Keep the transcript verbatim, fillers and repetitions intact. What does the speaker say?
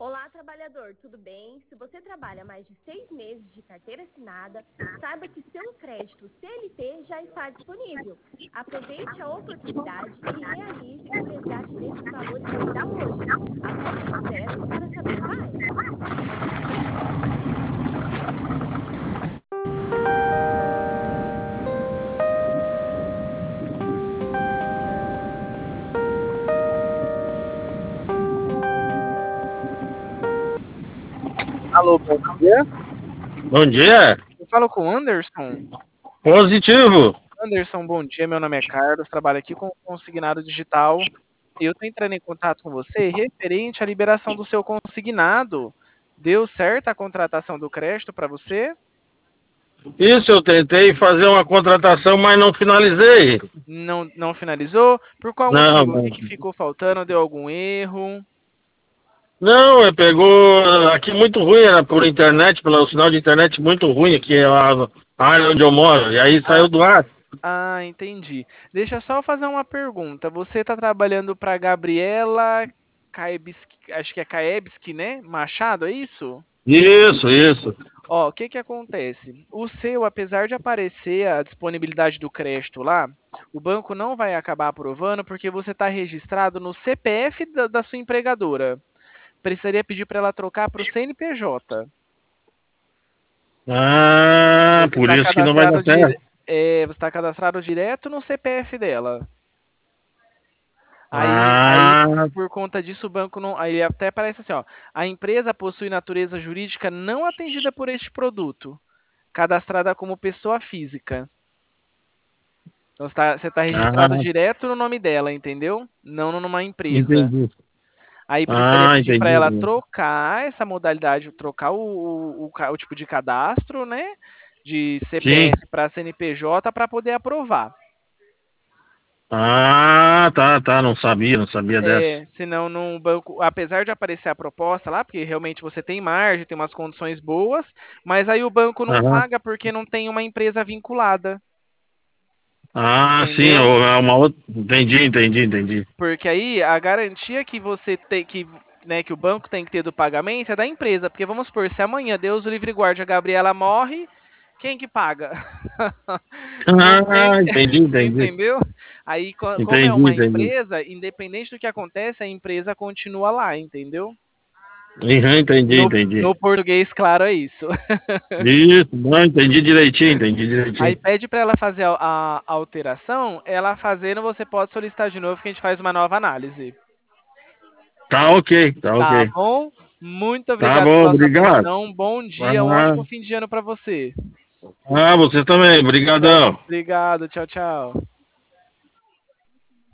Olá, trabalhador, tudo bem? Se você trabalha mais de seis meses de carteira assinada, saiba que seu crédito C L T já está disponível. Aproveite a oportunidade e realize o resgate desses valores ainda hoje. Aperte o zero para saber mais. Alô, bom dia. Bom dia. Eu falo com o Anderson. Positivo. Anderson, bom dia. Meu nome é Carlos, trabalho aqui com o Consignado Digital. E eu estou entrando em contato com você referente à liberação do seu consignado. Deu certo a contratação do crédito para você? Isso, eu tentei fazer uma contratação, mas não finalizei. Não, não finalizou? Por qual Não, motivo? O não. que, que ficou faltando? Deu algum erro? Não, é, pegou aqui muito ruim, era por internet, pelo sinal de internet muito ruim aqui, é a a área onde eu moro, e aí Ah, saiu do ar. ah, entendi. Deixa eu só fazer uma pergunta. Você está trabalhando para Gabriela Kaebski, acho que é Kaebski, né? Machado, é isso? Isso, isso. Ó, o que que acontece? O seu, apesar de aparecer a disponibilidade do crédito lá, o banco não vai acabar aprovando porque você está registrado no C P F da, da sua empregadora. Precisaria pedir para ela trocar para o C N P J. Ah, Você por está isso que não vai dar cadastrado, dire... certo. é, você tá cadastrado direto no C P F dela. Aí, aí, Ah, por conta disso, o banco não. Aí até parece assim, ó. A empresa possui natureza jurídica não atendida por este produto, cadastrada como pessoa física. Então você tá, você tá registrado ah, direto no nome dela, entendeu? Não numa empresa. entendi. Aí precisaria Ah, pedir para ela entendi. trocar essa modalidade, trocar o, o, o, ca- o tipo de cadastro, né? De Sim. C P F para C N P J para poder aprovar. Ah, tá, tá, não sabia, não sabia dessa. É, senão no banco, apesar de aparecer a proposta lá, porque realmente você tem margem, tem umas condições boas, mas aí o banco não Aham. paga porque não tem uma empresa vinculada, Ah, sim, entendeu? é uma outra. Entendi, entendi, entendi. Porque aí a garantia que você tem que, né, que o banco tem que ter do pagamento é da empresa, porque vamos supor, se amanhã Deus o livre e guarde a Gabriela morre, quem que paga? Não tem, Ah, entendi, entendi. entendeu? Aí co- como é Entendi, uma entendi. empresa, independente do que acontece, a empresa continua lá, entendeu? Uhum, entendi, No, entendi. no português, claro, é isso. Isso, não, entendi direitinho, entendi Aí direitinho. pede para ela fazer a, a alteração, ela fazendo, você pode solicitar de novo que a gente faz uma nova análise. Tá ok, tá Tá ok. bom? Muito Tá obrigado bom, pela sua obrigado. atenção. Bom dia, um Ah, ótimo fim de ano para você. ah, você também, Tchau, brigadão. obrigado, tchau, tchau.